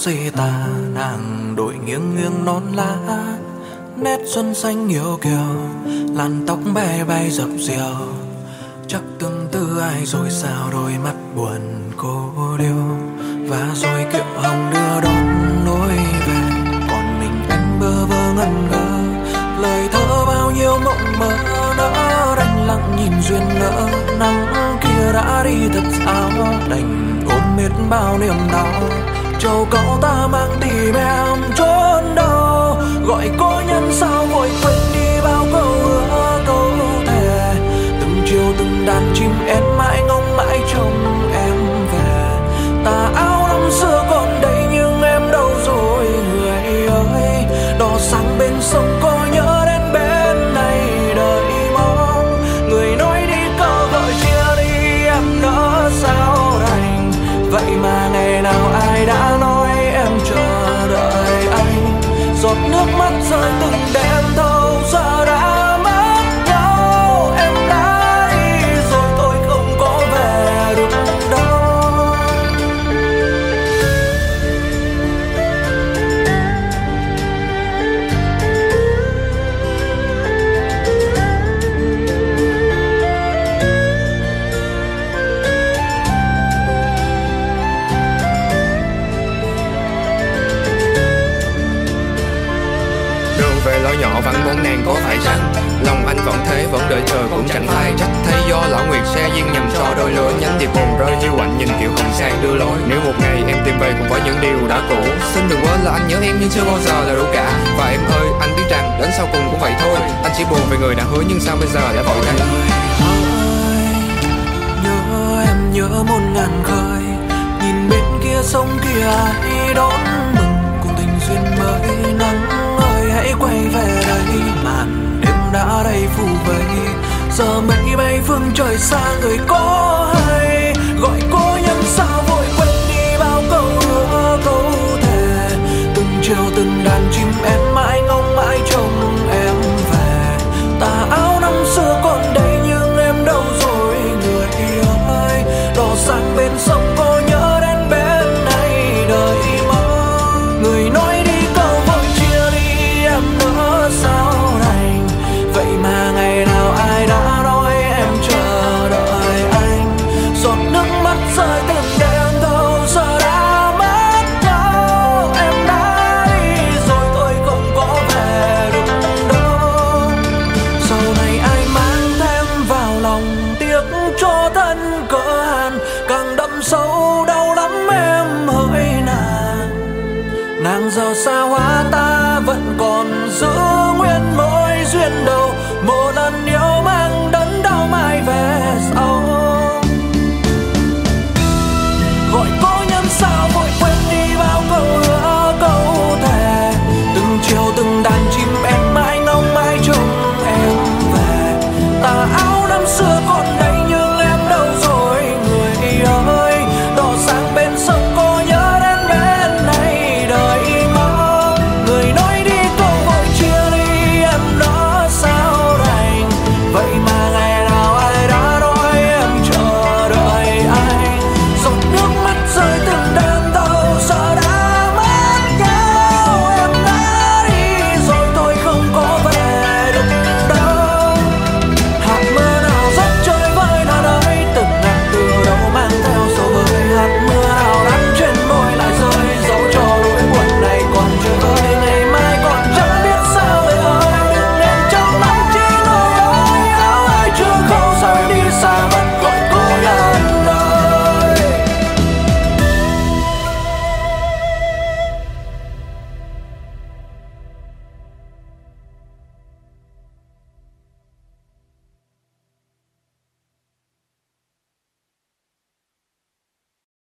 gì ta. Nàng đội nghiêng nghiêng nón lá, nét xuân xanh yêu kiều, làn tóc bay bay dập dìu. Chắc tương tư ai rồi sao, đôi mắt buồn cô điêu. Và rồi kiệu hồng đưa đón lối về, còn mình anh bơ vơ ngẩn ngơ. Lời thơ bao nhiêu mộng mơ nỡ, đành lặng nhìn duyên nỡ. Nắng kia đã đi thật sao, đành ôm hết bao niềm đau. Châu cậu ta mang tìm em trốn đâu, gọi cô nhân sao vội quên đi bao câu hứa câu thề. Từng chiều từng đàn chim én mãi ngóng mãi trông em về. Tà áo năm xưa còn đây nhưng em đâu rồi người ơi. Đò sáng bên sông có nhớ đến bên này đợi mong. Người nói đi câu gọi chia đi em nỡ sao đành. Vậy mà ngày nào ai đã nói em chờ đợi anh. Giọt nước mắt rơi từng đêm thâu giờ đã mất nhau. Em đã đi rồi tôi không có về được đâu. Về lối nhỏ vắng bóng nàng có phải chăng? Lòng anh vẫn thế vẫn đợi chờ cũng chẳng phải trách. Thấy do lão nguyệt xe duyên nhầm cho đôi lứa. Nhánh tiệp buồn rơi hiu quạnh nhìn kiểu hồng sang đưa lối. Nếu một ngày em tìm về cùng với những điều đã cũ, xin đừng quên là anh nhớ em nhưng chưa bao giờ là đủ cả. Và em ơi anh biết rằng đến sau cùng cũng vậy thôi. Anh chỉ buồn về người đã hứa nhưng sao bây giờ lại vội thay. Nhớ em nhớ muôn ngàn khơi, nhìn bên kia sông kia ai đón mừng cùng tình duyên mới. Nắng ơi hãy quay về đây, màn đêm đã đầy phủ vây. Giờ mây bay phương trời xa người có hay, gọi cô nhân sao vội quên đi bao câu hứa câu thề. Từng chiều từng đàn chim én mãi ngóng mãi trông em về. Tà áo năm xưa còn đây nhưng em đâu rồi người ơi. Đò sang bên sông có nhớ đến bên này đợi mong. Người nói đi câu vội chia đi em nỡ sao đành. Vậy mà ngày nào ai đã nói em chờ đợi anh. Giọt nước mắt rơi từng đêm thâu giờ đã mất nhau. Em đã đi rồi tôi không có về được đâu. Sau này ai mang thêm vào lòng tiếc cho thân cỡ hàn, càng đậm sâu đau lắm em hỡi nàng. Nàng giờ xa hóa ta vẫn còn giữ nguyên mối duyên đầu. Một lần